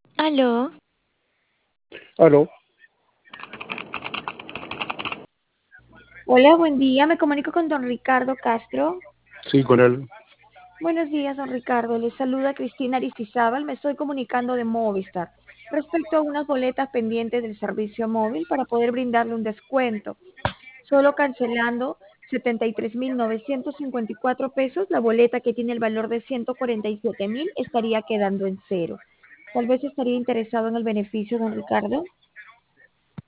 Aló, Aló, Hola, buen día. Me comunico con don Ricardo Castro. sí, con él. Buenos días, don Ricardo. Le saluda Cristina Aristizábal. Me estoy comunicando de Movistar respecto a unas boletas pendientes del servicio móvil para poder brindarle un descuento. Solo cancelando 73.954 pesos, la boleta que tiene el valor de 147.000 estaría quedando en cero. Tal vez estaría interesado en el beneficio, don Ricardo.